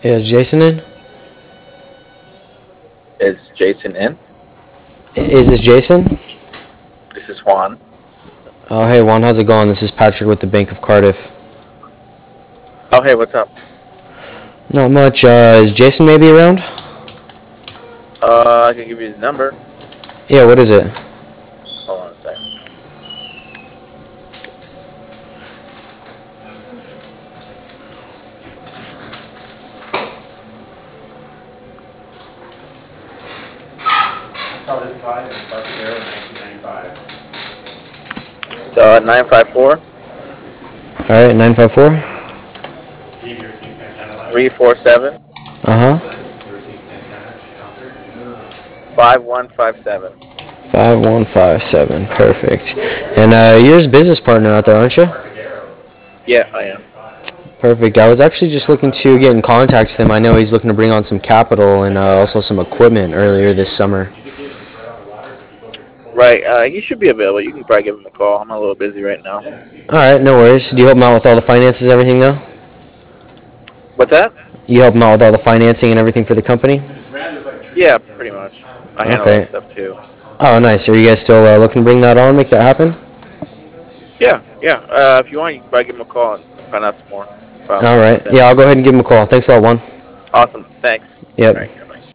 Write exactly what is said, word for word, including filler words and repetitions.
Is Jason in? Is Jason in? Is this Jason? This is Juan. Oh, hey Juan, how's it going? This is Patrick with the Bank of Cardiff. Oh, hey, what's up? Not much. Uh, is Jason maybe around? Uh, I can give you his number. Yeah, what is it? Hold on a second. Uh, nine five four, All right, nine five four. three four seven, Uh huh. five one five seven. Five one five seven. Perfect. And uh, you're his business partner out there, aren't you? Yeah, I am. Perfect. I was actually just looking to get in contact with him. I know he's looking to bring on some capital and uh, also some equipment earlier this summer. Right, uh, he should be available. You can probably give him a call. I'm a little busy right now. All right, no worries. Do you help him out with all the finances and everything, though? What's that? You help him out with all the financing and everything for the company? Yeah, pretty much. I handle that Okay. stuff too. Oh, nice. Are you guys still uh, looking to bring that on, make that happen? Yeah, yeah. Uh, if you want, you can probably give him a call and find out some more about All right. them. Yeah, I'll go ahead and give him a call. Thanks a lot, Juan. Awesome. Thanks. Yep. All right.